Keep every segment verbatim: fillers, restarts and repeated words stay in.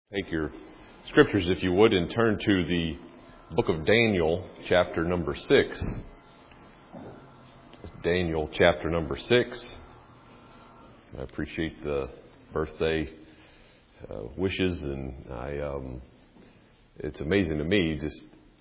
Take your scriptures, if you would, and turn to the book of Daniel, chapter number six. Daniel, chapter number six. I appreciate the birthday uh, wishes, and I um, it's amazing to me, just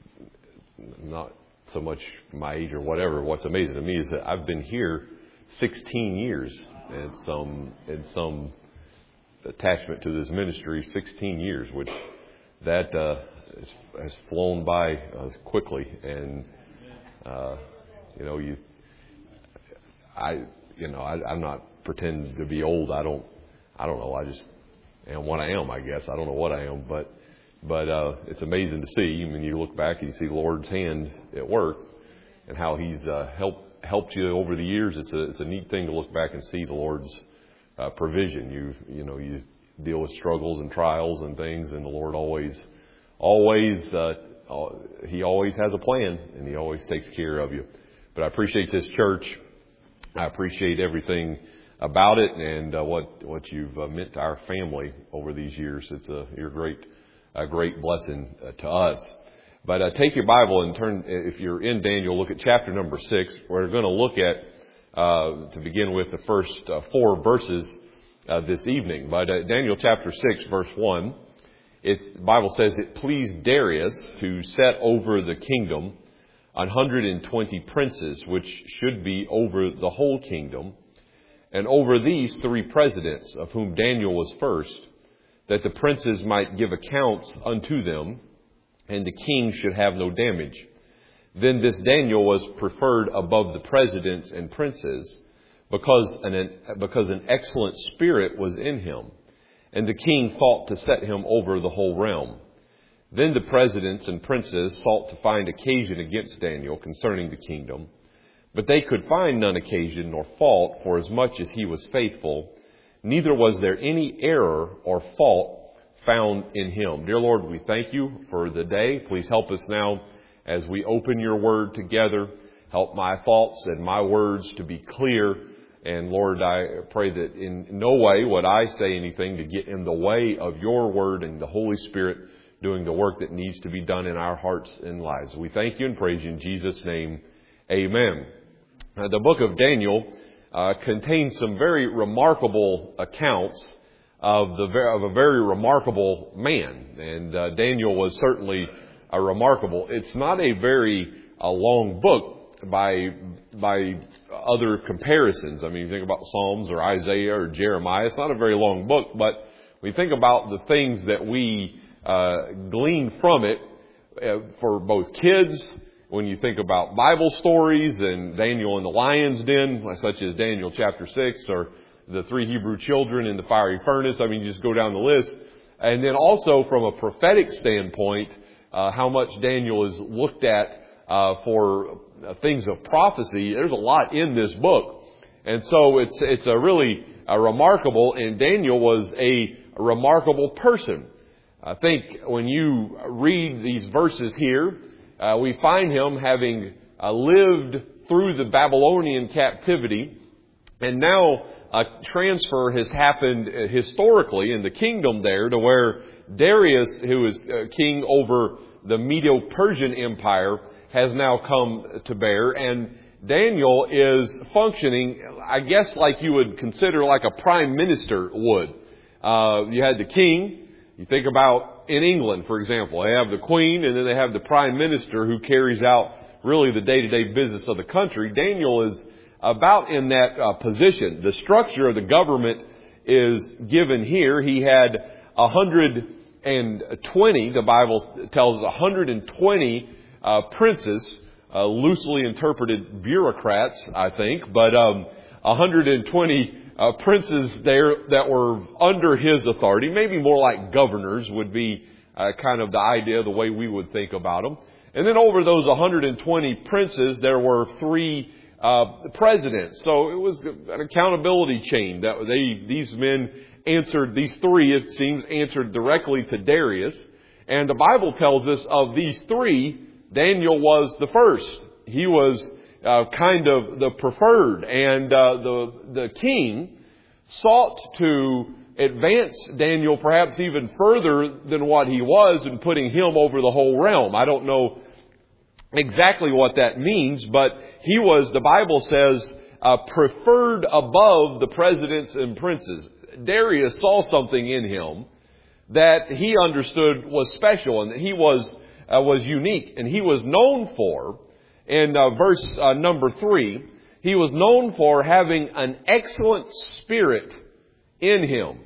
not so much my age or whatever. What's amazing to me is that I've been here sixteen years, and some and some. attachment to this ministry, sixteen years, which that uh, is, has flown by uh, quickly. And uh, you know, you, I, you know, I, I'm not pretending to be old. I don't, I don't know. I just am what I am. I guess I don't know what I am, but but uh, it's amazing to see when you look back and you see the Lord's hand at work and how He's uh, helped helped you over the years. It's a it's a neat thing to look back and see the Lord's Uh, provision. You you know you deal with struggles and trials and things, and the Lord always always uh, He always has a plan, and He always takes care of you. But I appreciate this church. I appreciate everything about it, and uh, what what you've uh, meant to our family over these years. It's a you're great a great blessing uh, to us. But uh, take your Bible and turn. If you're in Daniel, look at chapter number six. We're going to look at. Uh, to begin with the first uh, four verses uh, this evening. But uh, Daniel chapter six, verse one, it's, the Bible says it pleased Darius to set over the kingdom one hundred twenty princes, which should be over the whole kingdom, and over these three presidents, of whom Daniel was first, that the princes might give accounts unto them, and the king should have no damage. Then this Daniel was preferred above the presidents and princes because an, because an excellent spirit was in him, and the king thought to set him over the whole realm. Then the presidents and princes sought to find occasion against Daniel concerning the kingdom, but they could find none occasion nor fault, for as much as he was faithful, neither was there any error or fault found in him. Dear Lord, we thank you for the day. Please help us now as we open your word together. Help my thoughts and my words to be clear. And Lord, I pray that in no way would I say anything to get in the way of your word and the Holy Spirit doing the work that needs to be done in our hearts and lives. We thank you and praise you in Jesus' name. Amen. Uh, the book of Daniel uh, contains some very remarkable accounts of the of a very remarkable man. And uh, Daniel was certainly a remarkable. It's not a very a long book by by other comparisons. I mean, you think about Psalms or Isaiah or Jeremiah. It's not a very long book, but when you think about the things that we uh, glean from it uh, for both kids, when you think about Bible stories and Daniel in the lion's den, such as Daniel chapter six, or the three Hebrew children in the fiery furnace. I mean, you just go down the list. And then also from a prophetic standpoint, Uh, how much Daniel is looked at uh, for uh, things of prophecy. There's a lot in this book. And so it's it's a really a remarkable, and Daniel was a remarkable person. I think when you read these verses here, uh, we find him having uh, lived through the Babylonian captivity, and now a transfer has happened historically in the kingdom there to where Darius, who is uh, king over the Medo-Persian Empire, has now come to bear. And Daniel is functioning, I guess, like you would consider like a prime minister would. Uh, you had the king. You think about in England, for example, they have the queen, and then they have the prime minister who carries out really the day-to-day business of the country. Daniel is about in that uh, position. The structure of the government is given here. He had a hundred and twenty, the Bible tells us, one hundred twenty uh, princes, uh, loosely interpreted bureaucrats, I think, but um, one hundred twenty uh, princes there that were under his authority. Maybe more like governors would be uh, kind of the idea, the way we would think about them. And then over those one hundred twenty princes, there were three uh, presidents. So it was an accountability chain that they these men answered, these three, it seems, answered directly to Darius. And the Bible tells us of these three, Daniel was the first. He was uh, kind of the preferred. And uh, the the king sought to advance Daniel perhaps even further than what he was and putting him over the whole realm. I don't know exactly what that means, but he was, the Bible says, uh, preferred above the presidents and princes. Darius saw something in him that he understood was special and that he was uh, was unique, and he was known for, in uh, verse uh, number three, he was known for having an excellent spirit in him.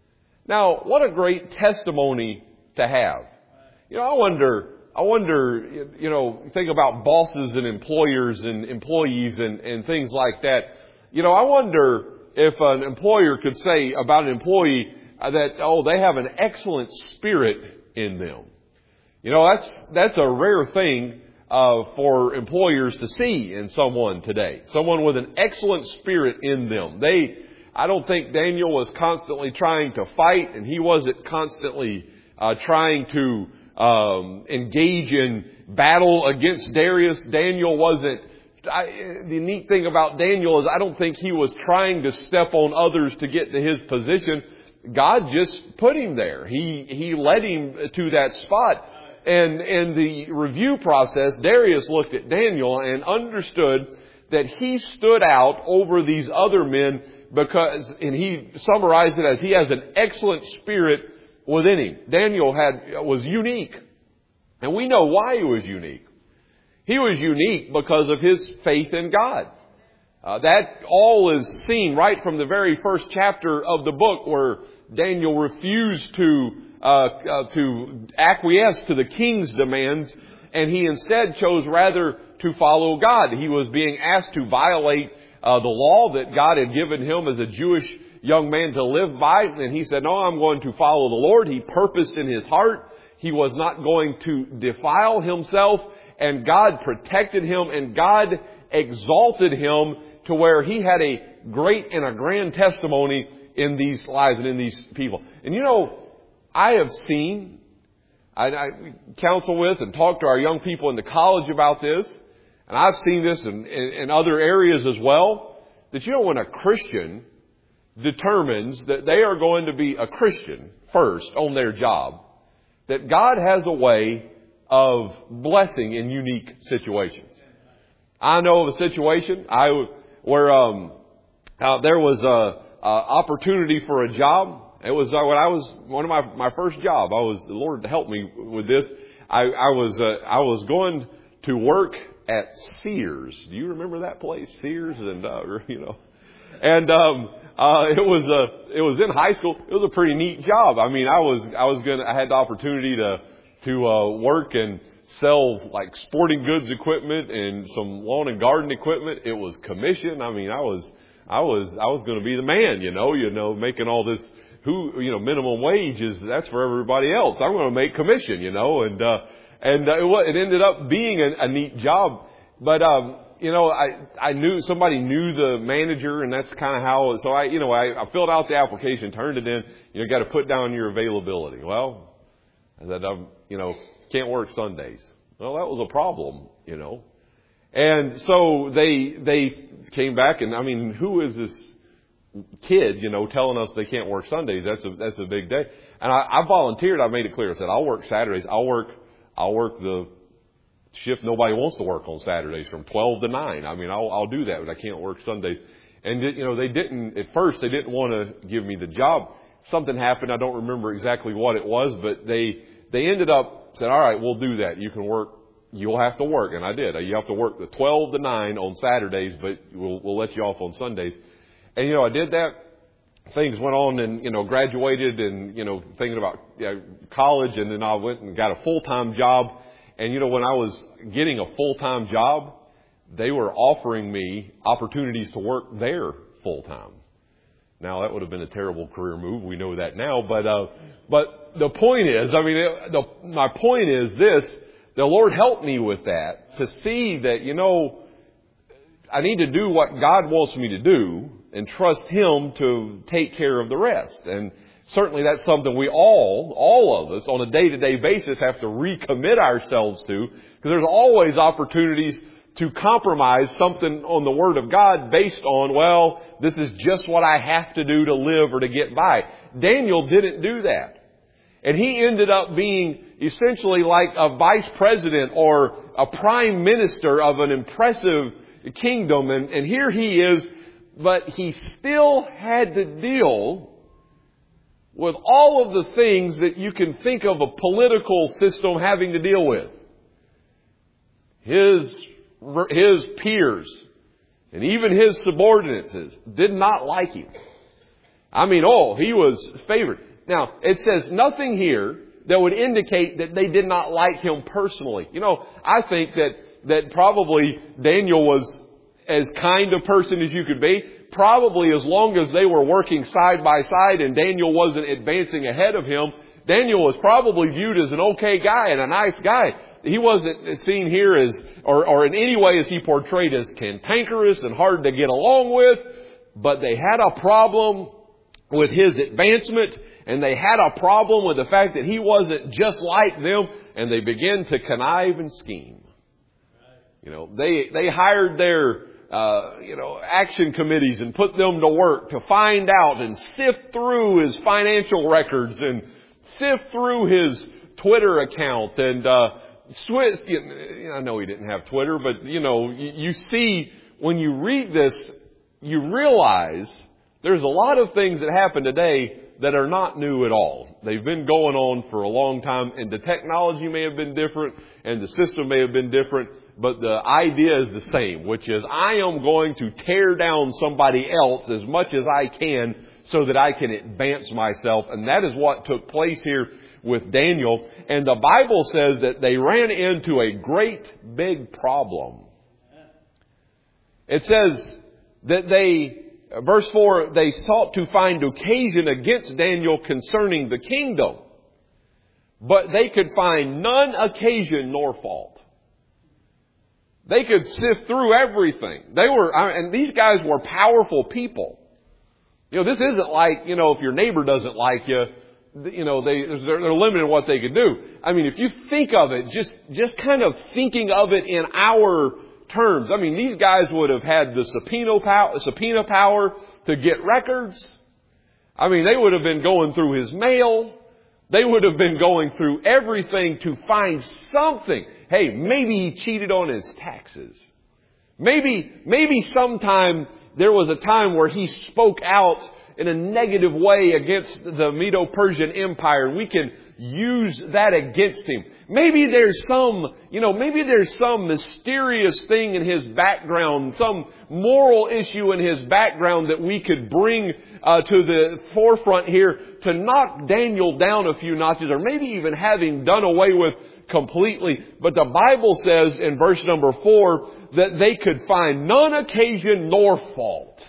Now, what a great testimony to have. You know, I wonder, I wonder, you know, think about bosses and employers and employees and, and things like that. You know, I wonder if an employer could say about an employee that, oh, they have an excellent spirit in them. You know, that's, that's a rare thing uh, for employers to see in someone today. Someone with an excellent spirit in them. They, I don't think Daniel was constantly trying to fight, and he wasn't constantly uh, trying to um, engage in battle against Darius. Daniel wasn't. I, the neat thing about Daniel is I don't think he was trying to step on others to get to his position. God just put him there. He he led him to that spot. And in the review process, Darius looked at Daniel and understood that he stood out over these other men because, and he summarized it as he has an excellent spirit within him. Daniel had was unique. And we know why he was unique. He was unique because of his faith in God. Uh, that all is seen right from the very first chapter of the book, where Daniel refused to uh, uh, to acquiesce to the king's demands, and he instead chose rather to follow God. He was being asked to violate uh, the law that God had given him as a Jewish young man to live by, and he said, "No, I'm going to follow the Lord." He purposed in his heart he was not going to defile himself, and God protected him, and God exalted him to where he had a great and a grand testimony in these lives and in these people. And you know, I have seen, I, I counsel with and talk to our young people in the college about this, and I've seen this in, in, in other areas as well, that you know, when a Christian determines that they are going to be a Christian first on their job, that God has a way of blessing in unique situations. I know of a situation I where um, uh, there was a, a opportunity for a job. It was uh, when I was one of my my first job. I was the Lord helped me with this. I, I was uh, I was going to work at Sears. Do you remember that place, Sears? And uh, you know, and um, uh, it was a it was in high school. It was a pretty neat job. I mean, I was I was gonna I had the opportunity to to uh, work and sell like sporting goods equipment and some lawn and garden equipment. It was commission. I mean, I was, I was, I was going to be the man, you know, you know, making all this, who, you know, minimum wage is, that's for everybody else. I'm going to make commission, you know, and, uh, and uh, it, it ended up being a, a neat job. But, um, you know, I, I knew somebody knew the manager, and that's kind of how, so I, you know, I, I filled out the application, turned it in, you know, got to put down your availability. Well, I said, I'm, you know, can't work Sundays. Well, that was a problem, you know. And so they they came back, and I mean, who is this kid, you know, telling us they can't work Sundays? That's a that's a big day. And I, I volunteered. I made it clear. I said, I'll work Saturdays. I'll work I'll work the shift nobody wants to work on Saturdays from twelve to nine. I mean, I'll I'll do that, but I can't work Sundays. And you know, they didn't at first. They didn't want to give me the job. Something happened. I don't remember exactly what it was, but they they ended up said, all right, we'll do that. You can work. You'll have to work. And I did. You have to work the twelve to nine on Saturdays, but we'll, we'll let you off on Sundays. And, you know, I did that. Things went on and, you know, graduated and, you know, thinking about you know, college. And then I went and got a full-time job. And, you know, when I was getting a full-time job, they were offering me opportunities to work there full-time. Now, that would have been a terrible career move. We know that now. But, uh, but the point is, I mean, it, the, my point is this, the Lord helped me with that to see that, you know, I need to do what God wants me to do and trust Him to take care of the rest. And certainly that's something we all, all of us on a day-to-day basis have to recommit ourselves to, because there's always opportunities to compromise something on the Word of God based on, well, this is just what I have to do to live or to get by. Daniel didn't do that. And he ended up being essentially like a vice president or a prime minister of an impressive kingdom. And, and here he is, but he still had to deal with all of the things that you can think of a political system having to deal with. His, his peers and even his subordinates did not like him. I mean, oh, he was favored. Now, it says nothing here that would indicate that they did not like him personally. You know, I think that, that probably Daniel was as kind a person as you could be. Probably as long as they were working side by side and Daniel wasn't advancing ahead of him, Daniel was probably viewed as an okay guy and a nice guy. He wasn't seen here as, or, or in any way is he portrayed as cantankerous and hard to get along with. But they had a problem with his advancement, and they had a problem with the fact that he wasn't just like them, and they began to connive and scheme. You know, they, they hired their, uh, you know, action committees and put them to work to find out and sift through his financial records and sift through his Twitter account and, uh, Swift, you know, I know he didn't have Twitter, but you know, you, you see when you read this, you realize there's a lot of things that happen today that are not new at all. They've been going on for a long time, and the technology may have been different and the system may have been different, but the idea is the same, which is I am going to tear down somebody else as much as I can so that I can advance myself. And that is what took place here with Daniel. And the Bible says that they ran into a great big problem. It says that they, verse four, they sought to find occasion against Daniel concerning the kingdom, but they could find none occasion nor fault. They could sift through everything. They were, and these guys were powerful people. You know, this isn't like, you know, if your neighbor doesn't like you, you know, they, they're, they're limited in what they could do. I mean, if you think of it, just, just kind of thinking of it in our terms. I mean, these guys would have had the subpoena power, subpoena power to get records. I mean, they would have been going through his mail. They would have been going through everything to find something. Hey, maybe he cheated on his taxes. Maybe, maybe sometime there was a time where he spoke out in a negative way against the Medo-Persian Empire. We can use that against him. Maybe there's some, you know, maybe there's some mysterious thing in his background, some moral issue in his background that we could bring uh, to the forefront here to knock Daniel down a few notches, or maybe even have him done away with completely. But the Bible says in verse number four that they could find none occasion nor fault.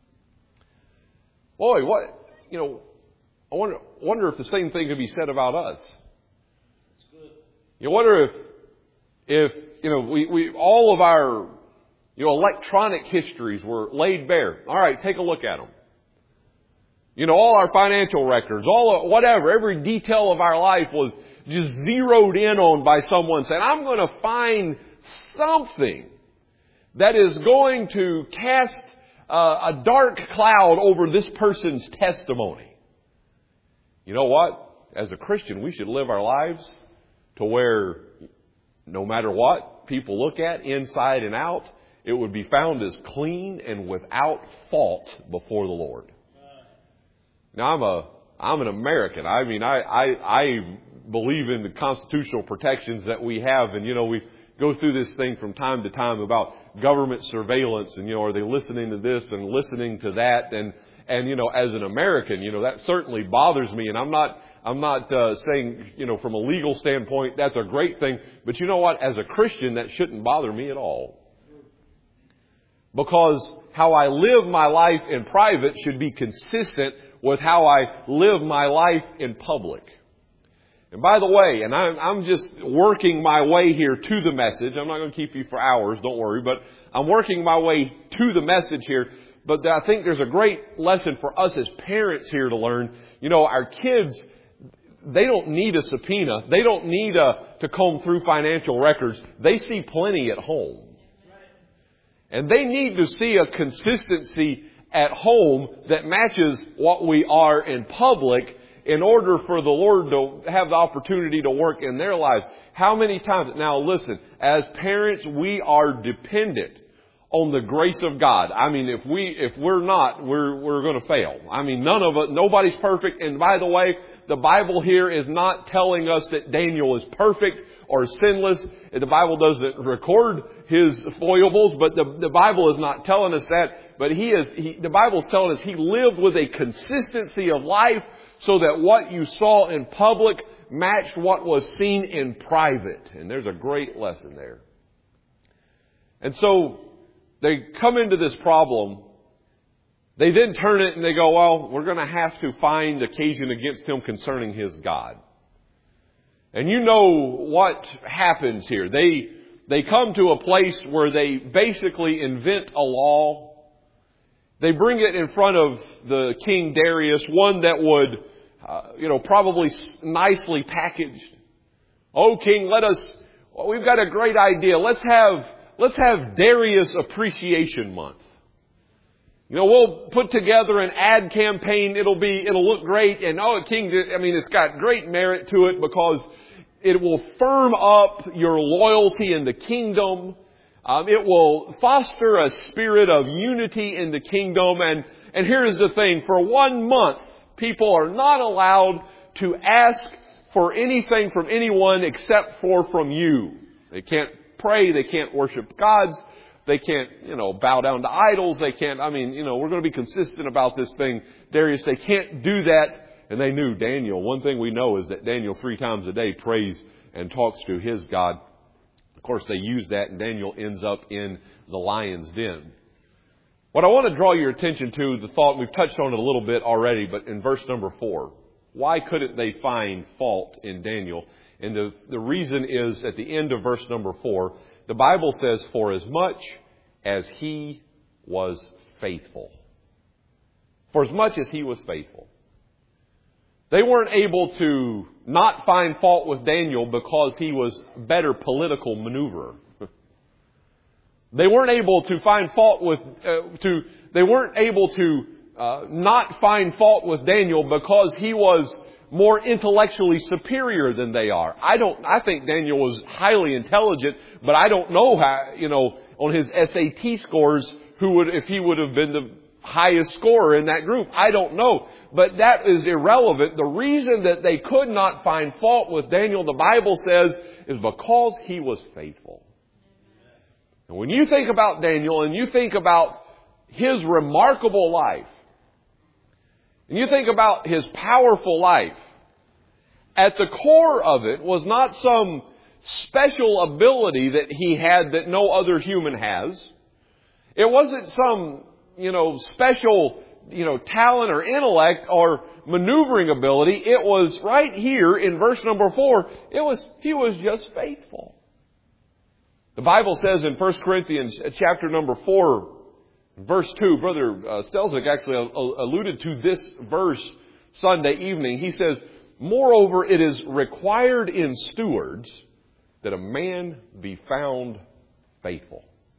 Boy, what, you know, I wonder, wonder if the same thing could be said about us. That's good. You wonder if, if, you know, we, we, all of our, you know, electronic histories were laid bare. All right, take a look at them. You know, all our financial records, all, whatever, every detail of our life was just zeroed in on by someone saying, I'm going to find something that is going to cast Uh, a dark cloud over this person's testimony. You know what? As a Christian, we should live our lives to where no matter what people look at inside and out, it would be found as clean and without fault before the Lord. Now, I'm a, I'm an American. I mean, I, I, I believe in the constitutional protections that we have. And, you know, we go through this thing from time to time about government surveillance and, you know, are they listening to this and listening to that? And, and, you know, as an American, you know, that certainly bothers me. And I'm not, I'm not uh, saying, you know, from a legal standpoint, that's a great thing. But you know what? As a Christian, that shouldn't bother me at all. Because how I live my life in private should be consistent with how I live my life in public. And by the way, and I'm, I'm just working my way here to the message. I'm not going to keep you for hours, don't worry, but I'm working my way to the message here. But I think there's a great lesson for us as parents here to learn. You know, our kids, they don't need a subpoena. They don't need a, to comb through financial records. They see plenty at home. And they need to see a consistency at home that matches what we are in public in order for the Lord to have the opportunity to work in their lives. How many times? Now listen, as parents, we are dependent on the grace of God. I mean, if we, if we're not, we're, we're going to fail. I mean, none of us, nobody's perfect. And by the way, the Bible here is not telling us that Daniel is perfect or sinless. The Bible doesn't record his foibles, but the, the Bible is not telling us that. But he is, he, the Bible is telling us he lived with a consistency of life so that what you saw in public matched what was seen in private. And there's a great lesson there. And so they come into this problem. They then turn it and they go, well, we're going to have to find occasion against him concerning his God. And you know what happens here. They, they come to a place where they basically invent a law. They bring it in front of the King Darius, one that would, uh, you know, probably nicely packaged. Oh, King, let us, well, we've got a great idea. Let's have, let's have Darius Appreciation Month. You know, we'll put together an ad campaign. It'll be, it'll look great. And oh, King, I mean, it's got great merit to it because it will firm up your loyalty in the kingdom. Um, it will foster a spirit of unity in the kingdom. And, and here's the thing. For one month, people are not allowed to ask for anything from anyone except for from you. They can't pray. They can't worship gods. They can't, you know, bow down to idols. They can't, I mean, you know, we're going to be consistent about this thing, Darius. They can't do that. And they knew Daniel. One thing we know is that Daniel three times a day prays and talks to his God. Of course, they use that and Daniel ends up in the lion's den. What I want to draw your attention to, the thought, we've touched on it a little bit already, but in verse number four, why couldn't they find fault in Daniel? And the, the reason is at the end of verse number four, the Bible says, for as much as he was faithful. For as much as he was faithful. They weren't able to not find fault with Daniel because he was a better political maneuverer. They weren't able to find fault with, uh, to, they weren't able to uh, not find fault with Daniel because he was more intellectually superior than they are. I don't, I think Daniel was highly intelligent, but I don't know how, you know, on his S A T scores, who would, if he would have been the highest scorer in that group. I don't know. But that is irrelevant. The reason that they could not find fault with Daniel, the Bible says, is because he was faithful. And when you think about Daniel and you think about his remarkable life, and you think about his powerful life, at the core of it was not some special ability that he had that no other human has. It wasn't some, you know, special, you know, talent or intellect or maneuvering ability. It was right here in verse number four. It was, he was just faithful. The Bible says in First Corinthians chapter number four, verse two, Brother uh, Stelzig actually alluded to this verse Sunday evening. He says, moreover, it is required in stewards that a man be found faithful.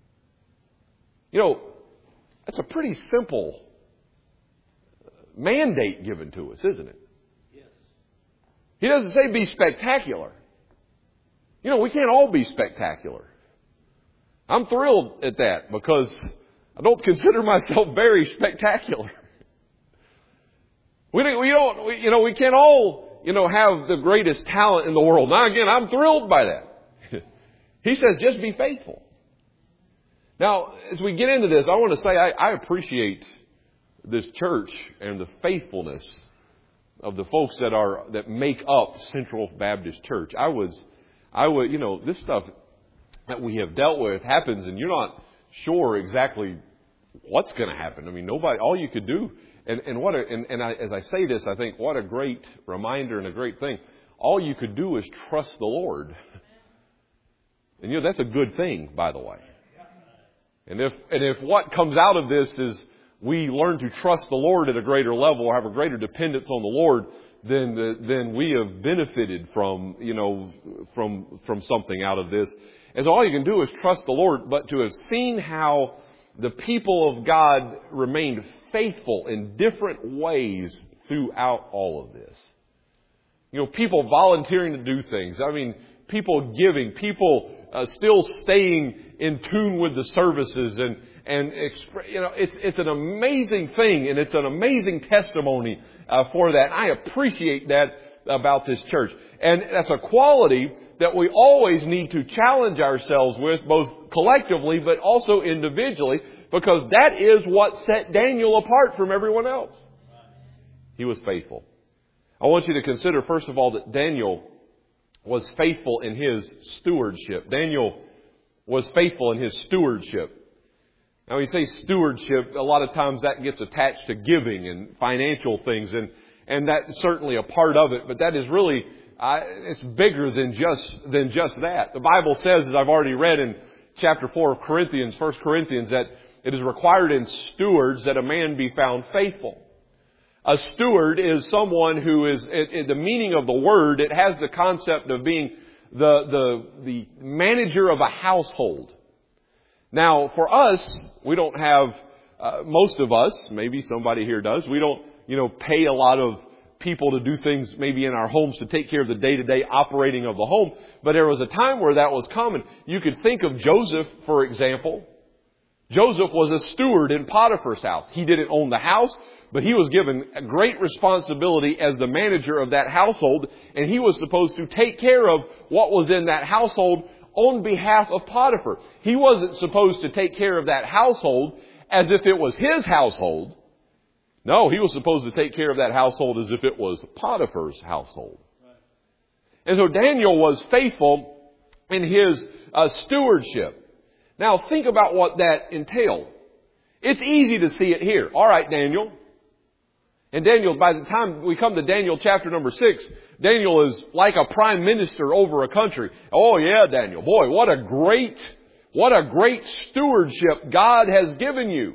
You know, that's a pretty simple mandate given to us, isn't it? Yes. He doesn't say be spectacular. You know, we can't all be spectacular. I'm thrilled at that because I don't consider myself very spectacular. We don't, we don't we, you know, we can't all, you know, have the greatest talent in the world. Now again, I'm thrilled by that. He says just be faithful. Now, as we get into this, I want to say I, I appreciate this church and the faithfulness of the folks that are that make up Central Baptist Church. I was, I would, you know, this stuff that we have dealt with happens, and you're not sure exactly what's going to happen. I mean, nobody, all you could do, and and what, a, and and I, as I say this, I think what a great reminder and a great thing. All you could do is trust the Lord, and you know that's a good thing, by the way. And if, and if what comes out of this is we learn to trust the Lord at a greater level or have a greater dependence on the Lord, then, the, then we have benefited from, you know, from, from something out of this. As all you can do is trust the Lord, but to have seen how the people of God remained faithful in different ways throughout all of this. You know, people volunteering to do things. I mean, people giving, people uh, still staying in tune with the services, and and exp- you know, it's it's an amazing thing, and it's an amazing testimony uh, for that. I appreciate that about this church, and that's a quality that we always need to challenge ourselves with, both collectively but also individually, because that is what set Daniel apart from everyone else. He was faithful. I want you to consider, first of all, that Daniel was faithful in his stewardship. Daniel was faithful in his stewardship. Now, when you say stewardship, a lot of times that gets attached to giving and financial things, and, and that's certainly a part of it, but that is really, uh, it's bigger than just, than just that. The Bible says, as I've already read in chapter four of Corinthians, First Corinthians, that it is required in stewards that a man be found faithful. A steward is someone who is, it, it, the meaning of the word, it has the concept of being the, the, the manager of a household. Now, for us, we don't have, uh, most of us, maybe somebody here does, we don't, you know, pay a lot of people to do things maybe in our homes to take care of the day-to-day operating of the home. But there was a time where that was common. You could think of Joseph, for example. Joseph was a steward in Potiphar's house. He didn't own the house, but he was given a great responsibility as the manager of that household, and he was supposed to take care of what was in that household on behalf of Potiphar. He wasn't supposed to take care of that household as if it was his household. No, he was supposed to take care of that household as if it was Potiphar's household. And so Daniel was faithful in his uh, stewardship. Now think about what that entailed. It's easy to see it here. All right, Daniel. And Daniel, by the time we come to Daniel chapter number six, Daniel is like a prime minister over a country. Oh yeah, Daniel. Boy, what a great, what a great stewardship God has given you.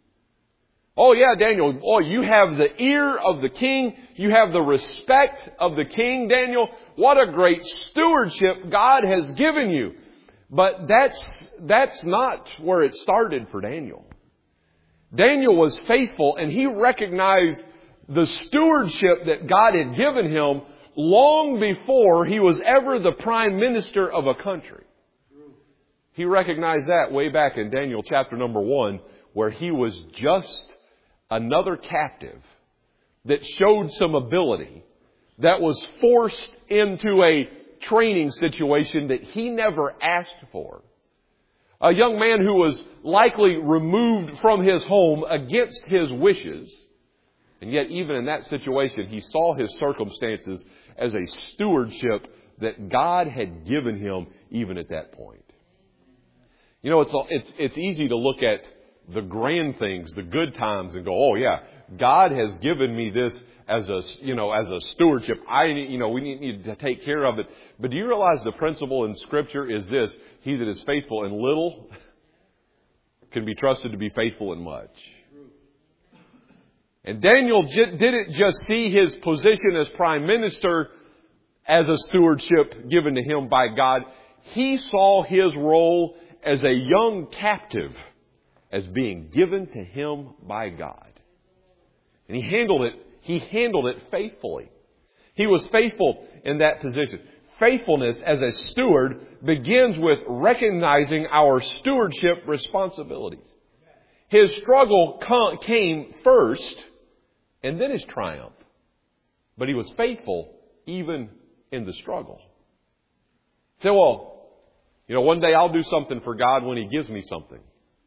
Oh yeah, Daniel. Oh, you have the ear of the king. You have the respect of the king, Daniel. What a great stewardship God has given you. But that's, that's not where it started for Daniel. Daniel was faithful, and he recognized the stewardship that God had given him long before he was ever the prime minister of a country. He recognized that way back in Daniel chapter number one, where he was just another captive that showed some ability, that was forced into a training situation that he never asked for. A young man who was likely removed from his home against his wishes. And yet even in that situation, he saw his circumstances as a stewardship that God had given him even at that point. You know, it's, it's, it's easy to look at the grand things, the good times, and go, oh yeah, God has given me this as a, you know, as a stewardship. I, you know, we need, need to take care of it. But do you realize the principle in Scripture is this? He that is faithful in little can be trusted to be faithful in much. And Daniel j- didn't just see his position as prime minister as a stewardship given to him by God. He saw his role as a young captive as being given to him by God. And he handled it, he handled it faithfully. He was faithful in that position. Faithfulness as a steward begins with recognizing our stewardship responsibilities. His struggle came first, and then his triumph. But he was faithful even in the struggle. Say, well, you know, one day I'll do something for God when He gives me something.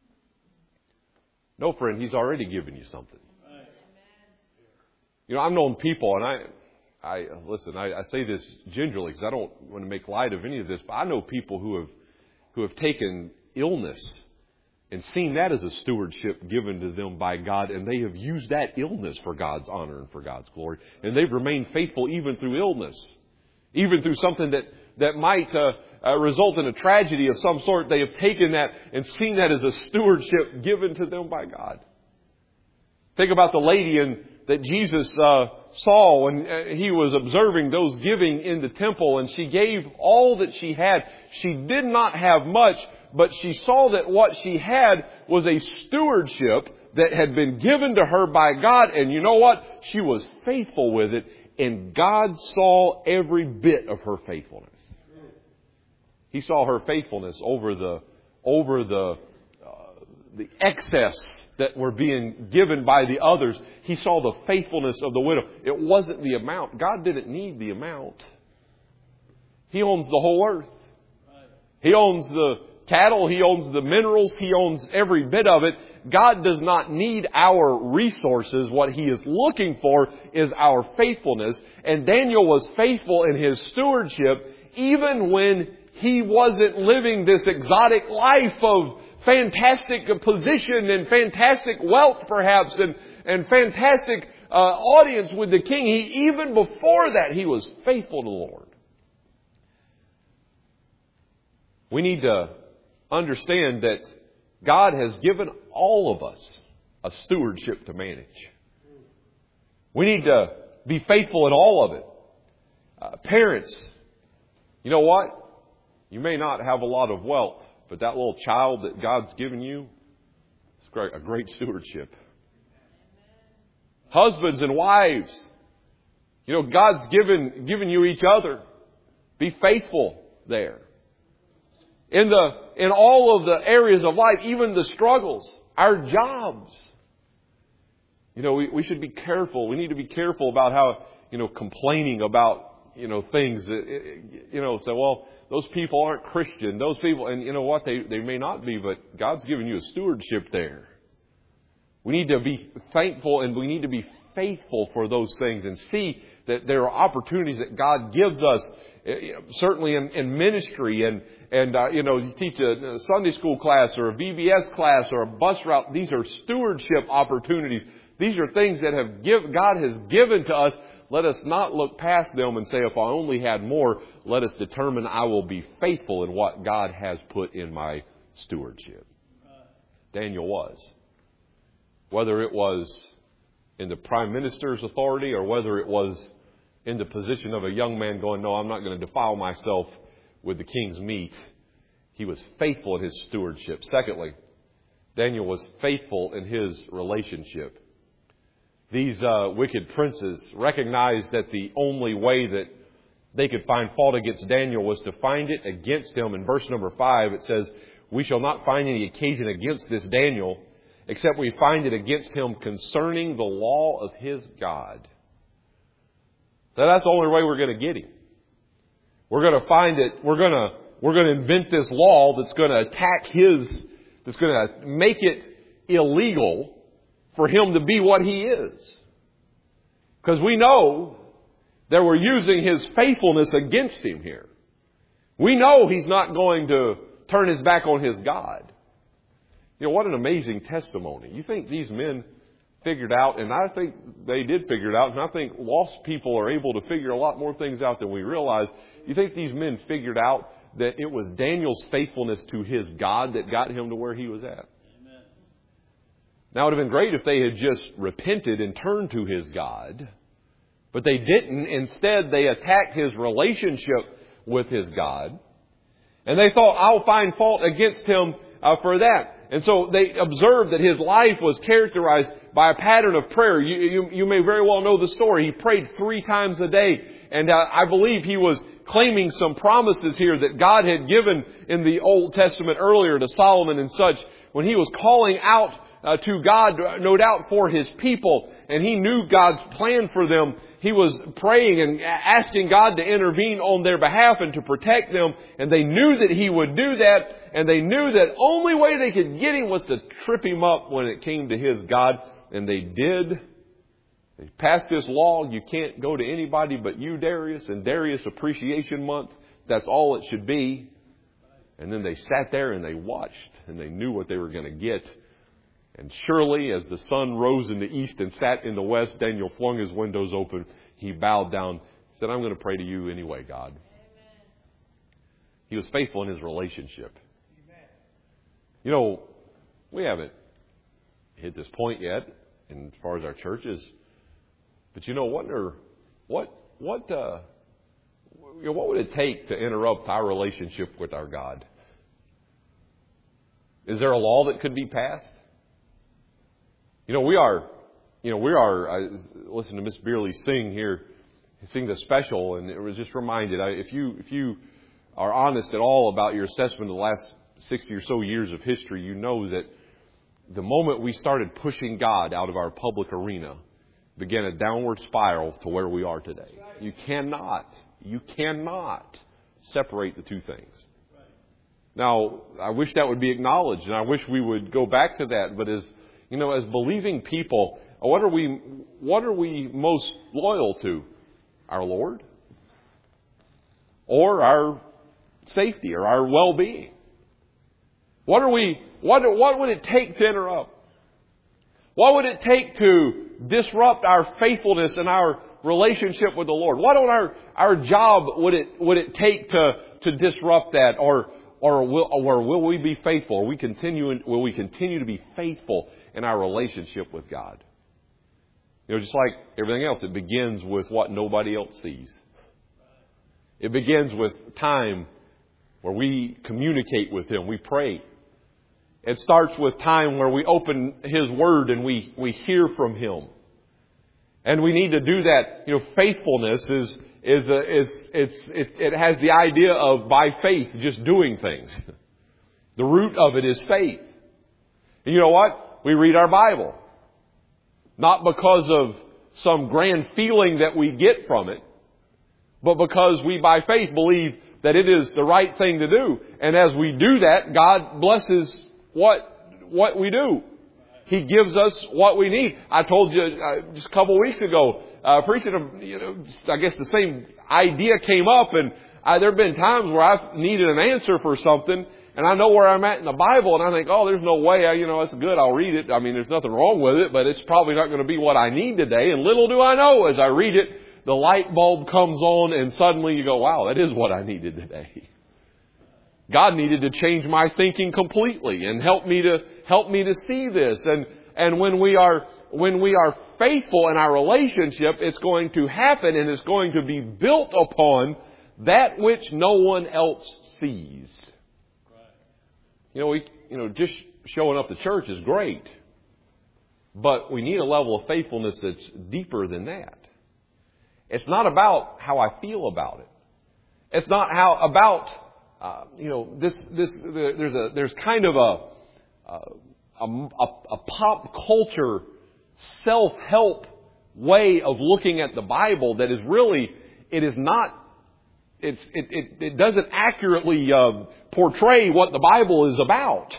No, friend, He's already given you something. You know, I've known people, and I, I listen, I, I say this gingerly because I don't want to make light of any of this, but I know people who have, who have taken illness and seen that as a stewardship given to them by God, and they have used that illness for God's honor and for God's glory. And they've remained faithful even through illness, even through something that, that might uh, uh, result in a tragedy of some sort. They have taken that and seen that as a stewardship given to them by God. Think about the lady in, that Jesus uh, saw when uh, He was observing those giving in the temple, and she gave all that she had. She did not have much, but she saw that what she had was a stewardship that had been given to her by God. And you know what? She was faithful with it. And God saw every bit of her faithfulness. He saw her faithfulness over the, over the, uh, the excess that were being given by the others. He saw the faithfulness of the widow. It wasn't the amount. God didn't need the amount. He owns the whole earth. He owns the cattle. He owns the minerals. He owns every bit of it. God does not need our resources. What He is looking for is our faithfulness. And Daniel was faithful in his stewardship even when he wasn't living this exotic life of fantastic position and fantastic wealth perhaps and, and fantastic uh, audience with the king. He, even before that, he was faithful to the Lord. We need to understand that God has given all of us a stewardship to manage. We need to be faithful in all of it. Uh, parents, you know what? You may not have a lot of wealth, but that little child that God's given you, it's great, a great stewardship. Husbands and wives, you know, God's given, given you each other. Be faithful there. In the, in all of the areas of life, even the struggles, our jobs. You know, we, we should be careful. We need to be careful about how, you know, complaining about, you know, things, you know, say, well, those people aren't Christian. Those people, and you know what? They, they may not be, but God's given you a stewardship there. We need to be thankful and we need to be faithful for those things and see that there are opportunities that God gives us, certainly in, in ministry and, and uh, you know, you teach a Sunday school class or a V B S class or a bus route. These are stewardship opportunities. These are things that have give, God has given to us. Let us not look past them and say, if I only had more, let us determine I will be faithful in what God has put in my stewardship. Daniel was. Whether it was in the prime minister's authority or whether it was in the position of a young man going, no, I'm not going to defile myself with the king's meat. He was faithful in his stewardship. Secondly, Daniel was faithful in his relationship. These uh, wicked princes recognized that the only way that they could find fault against Daniel was to find it against him. In verse number five, it says, we shall not find any occasion against this Daniel, except we find it against him concerning the law of his God. So that's the only way we're going to get him. We're going to find it. We're going to we're going to invent this law that's going to attack his, that's going to make it illegal for him to be what he is. Because we know that we're using his faithfulness against him here. We know he's not going to turn his back on his God. You know, what an amazing testimony. You think these men figured out, and I think they did figure it out, and I think lost people are able to figure a lot more things out than we realize. You think these men figured out that it was Daniel's faithfulness to his God that got him to where he was at? Amen. Now, it would have been great if they had just repented and turned to his God, but they didn't. Instead, they attacked his relationship with his God, and they thought, I'll find fault against him uh, for that. And so they observed that his life was characterized by a pattern of prayer. You, you, you may very well know the story. He prayed three times a day. And uh, I believe he was claiming some promises here that God had given in the Old Testament earlier to Solomon and such. When he was calling out uh, to God, no doubt for his people, and he knew God's plan for them, he was praying and asking God to intervene on their behalf and to protect them. And they knew that he would do that. And they knew that only way they could get him was to trip him up when it came to his God. And they did. They passed this law. You can't go to anybody but you, Darius. And Darius Appreciation Month, that's all it should be. And then they sat there and they watched. And they knew what they were going to get. And surely, as the sun rose in the east and sat in the west, Daniel flung his windows open. He bowed down. He said, I'm going to pray to you anyway, God. Amen. He was faithful in his relationship. Amen. You know, we haven't hit this point yet, in, as far as our churches. But you know, what are, what what uh, you know, what would it take to interrupt our relationship with our God? Is there a law that could be passed? You know, we are, you know, we are, I listened to Miss Beerley sing here, sing the special, and it was just reminded, if you, if you are honest at all about your assessment of the last sixty or so years of history, you know that the moment we started pushing God out of our public arena began a downward spiral to where we are today. You cannot, you cannot separate the two things. Now, I wish that would be acknowledged, and I wish we would go back to that. But as you know, as believing people, what are we, what are we most loyal to? Our Lord, or our safety, or our well-being? What are we? What what would it take to interrupt? What would it take to disrupt our faithfulness and our relationship with the Lord? What on our our job would it would it take to to disrupt that, or or will or will we be faithful? Or we continue will we continue to be faithful in our relationship with God? You know, just like everything else, it begins with what nobody else sees. It begins with time where we communicate with Him, we pray. It starts with time where we open His Word and we, we hear from Him. And we need to do that. You know, faithfulness is, is, a, is it's, it, it has the idea of by faith, just doing things. The root of it is faith. And you know what? We read our Bible. Not because of some grand feeling that we get from it, but because we by faith believe that it is the right thing to do. And as we do that, God blesses what what we do. He gives us what we need. I told you uh, just a couple of weeks ago, uh, preaching, a, you know, I guess the same idea came up, and I, there have been times where I've needed an answer for something, and I know where I'm at in the Bible, and I think, oh, there's no way, I, you know, it's good, I'll read it. I mean, there's nothing wrong with it, but it's probably not going to be what I need today. And little do I know, as I read it, the light bulb comes on, and suddenly you go, wow, that is what I needed today. God needed to change my thinking completely and help me to help me to see this. And and when we are when we are faithful in our relationship, it's going to happen, and it's going to be built upon that which no one else sees. You know, we you know just showing up to church is great, but we need a level of faithfulness that's deeper than that. It's not about how I feel about it. It's not how about uh, you know this this there's a there's kind of a a, a a pop culture self-help way of looking at the Bible that is really it is not it's it it, it doesn't accurately uh, portray what the Bible is about.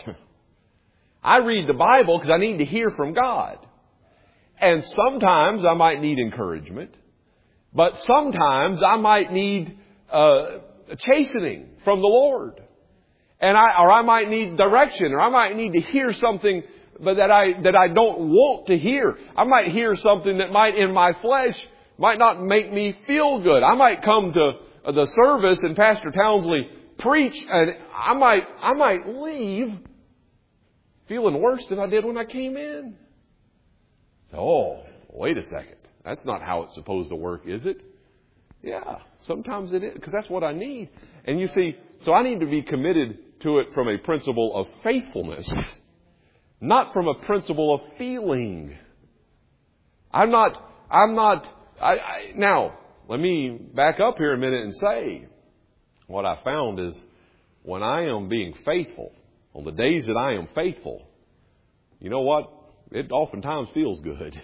I read the Bible because I need to hear from God, and sometimes I might need encouragement. But sometimes I might need uh, a chastening from the Lord, and I or I might need direction, or I might need to hear something, but that I that I don't want to hear. I might hear something that might, in my flesh, might not make me feel good. I might come to the service and Pastor Townsley preach, and I might I might leave feeling worse than I did when I came in. So, oh, wait a second. That's not how it's supposed to work, is it? Yeah, sometimes it is, because that's what I need. And you see, so I need to be committed to it from a principle of faithfulness, not from a principle of feeling. I'm not, I'm not, I, I, now, let me back up here a minute and say, what I found is when I am being faithful, on the days that I am faithful, you know what? It oftentimes feels good.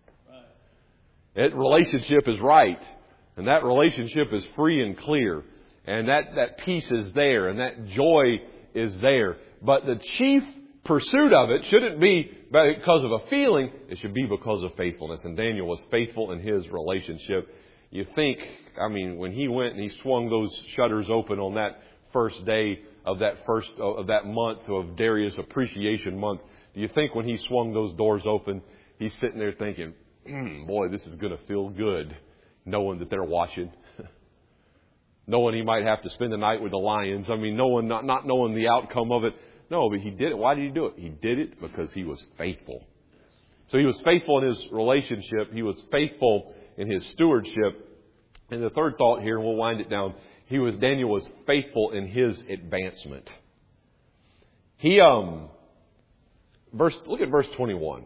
That relationship is right, and that relationship is free and clear, and that, that peace is there, and that joy is there. But the chief pursuit of it shouldn't be because of a feeling, it should be because of faithfulness. And Daniel was faithful in his relationship. You think, I mean, when he went and he swung those shutters open on that first day of that first of that month of Darius Appreciation Month, do you think when he swung those doors open, he's sitting there thinking, Mm, boy, this is going to feel good, knowing that they're watching, knowing he might have to spend the night with the lions. I mean, knowing not, not knowing the outcome of it. No, but he did it. Why did he do it? He did it because he was faithful. So he was faithful in his relationship. He was faithful in his stewardship. And the third thought here, and we'll wind it down. He was Daniel was faithful in his advancement. He, um, verse, look at verse twenty-one.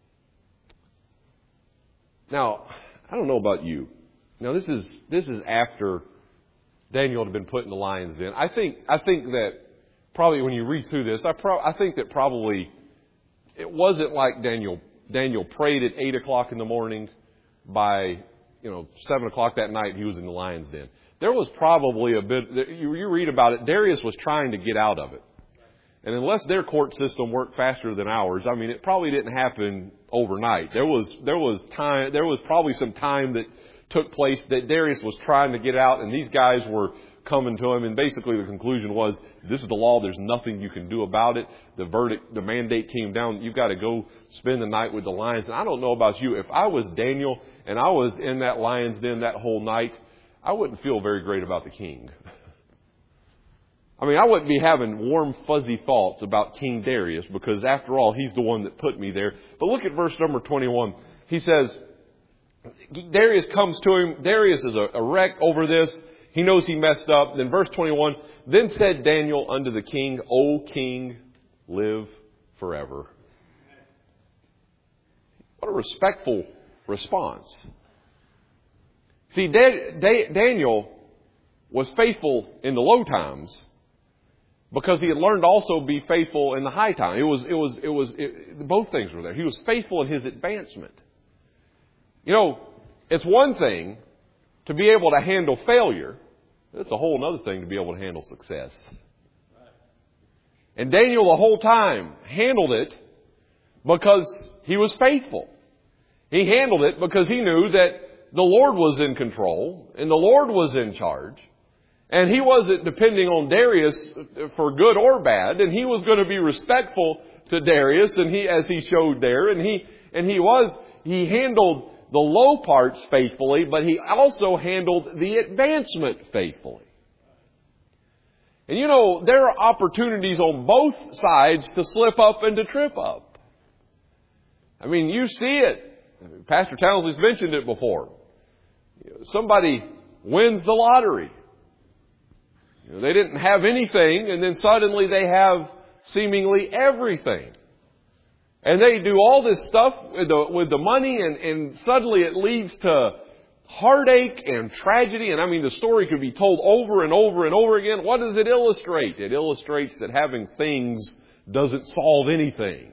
Now, I don't know about you. Now, this is, this is after Daniel had been put in the lion's den. I think, I think that probably when you read through this, I pro- I think that probably it wasn't like Daniel, Daniel prayed at eight o'clock in the morning. By, you know, seven o'clock that night, he was in the lion's den. There was probably a bit, you, you read about it, Darius was trying to get out of it. And unless their court system worked faster than ours, I mean, it probably didn't happen overnight. There was, there was time, there was probably some time that took place that Darius was trying to get out, and these guys were coming to him, and basically the conclusion was, this is the law, there's nothing you can do about it. The verdict, the mandate came down, you've got to go spend the night with the lions. And I don't know about you, if I was Daniel and I was in that lion's den that whole night, I wouldn't feel very great about the king. I mean, I wouldn't be having warm, fuzzy thoughts about King Darius, because after all, he's the one that put me there. But look at verse number twenty-one. He says, Darius comes to him. Darius is a, a wreck over this. He knows he messed up. Then verse twenty-one, then said Daniel unto the king, O king, live forever. What a respectful response. See, da- da- Daniel was faithful in the low times because he had learned to also be faithful in the high time. It was, it was, it was, it, both things were there. He was faithful in his advancement. You know, it's one thing to be able to handle failure. It's a whole other thing to be able to handle success. And Daniel the whole time handled it because he was faithful. He handled it because he knew that the Lord was in control and the Lord was in charge. And he wasn't depending on Darius for good or bad. And he was going to be respectful to Darius, and he, as he showed there. And he, and he was, he handled the low parts faithfully, but he also handled the advancement faithfully. And you know, there are opportunities on both sides to slip up and to trip up. I mean, you see it. Pastor Townsley's mentioned it before. Somebody wins the lottery. You know, they didn't have anything, and then suddenly they have seemingly everything. And they do all this stuff with the, with the money, and, and suddenly it leads to heartache and tragedy. And I mean, the story could be told over and over and over again. What does it illustrate? It illustrates that having things doesn't solve anything.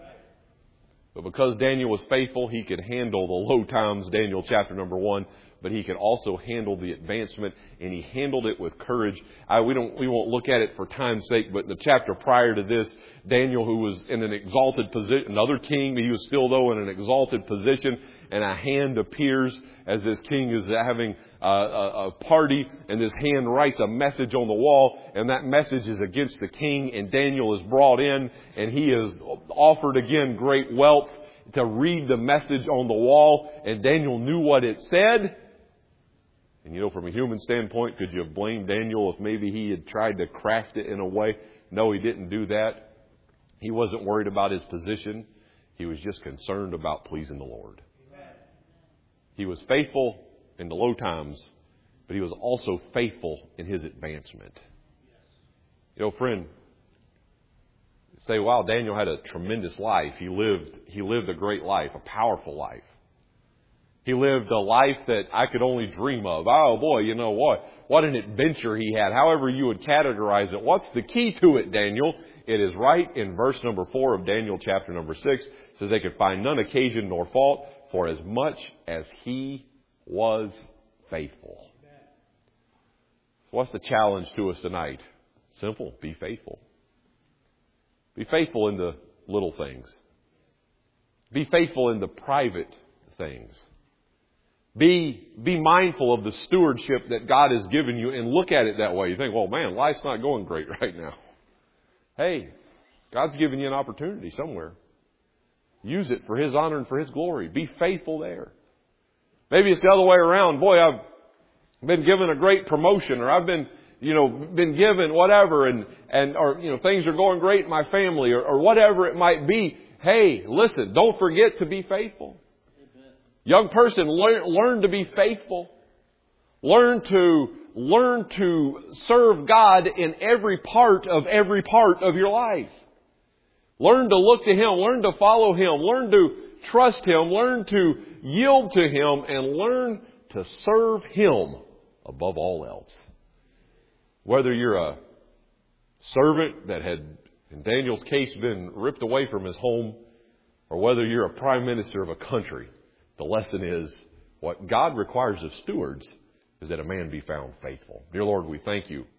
But because Daniel was faithful, he could handle the low times, Daniel chapter number one. But he could also handle the advancement, and he handled it with courage. I, we don't, we won't look at it for time's sake, but the chapter prior to this, Daniel, who was in an exalted position, another king, but he was still though in an exalted position, and a hand appears as this king is having a, a, a party, and this hand writes a message on the wall, and that message is against the king, and Daniel is brought in, and he is offered again great wealth to read the message on the wall, and Daniel knew what it said. And you know, from a human standpoint, could you have blamed Daniel if maybe he had tried to craft it in a way? No, he didn't do that. He wasn't worried about his position. He was just concerned about pleasing the Lord. Amen. He was faithful in the low times, but he was also faithful in his advancement. Yes. You know, friend, say, wow, Daniel had a tremendous life. He lived, he lived a great life, a powerful life. He lived a life that I could only dream of. Oh boy, you know what? What an adventure he had. However you would categorize it. What's the key to it, Daniel? It is right in verse number four of Daniel chapter number six. It says they could find none occasion nor fault, for as much as he was faithful. So what's the challenge to us tonight? Simple. Be faithful. Be faithful in the little things. Be faithful in the private things. Be, be mindful of the stewardship that God has given you, and look at it that way. You think, well, man, life's not going great right now. Hey, God's given you an opportunity somewhere. Use it for His honor and for His glory. Be faithful there. Maybe it's the other way around. Boy, I've been given a great promotion, or I've been, you know, been given whatever, and, and, or, you know, things are going great in my family, or, or whatever it might be. Hey, listen, don't forget to be faithful. Young person, learn, learn to be faithful. Learn to, learn to serve God in every part of every part of your life. Learn to look to Him. Learn to follow Him. Learn to trust Him. Learn to yield to Him. And learn to serve Him above all else. Whether you're a servant that had, in Daniel's case, been ripped away from his home, or whether you're a prime minister of a country, the lesson is what God requires of stewards is that a man be found faithful. Dear Lord, we thank You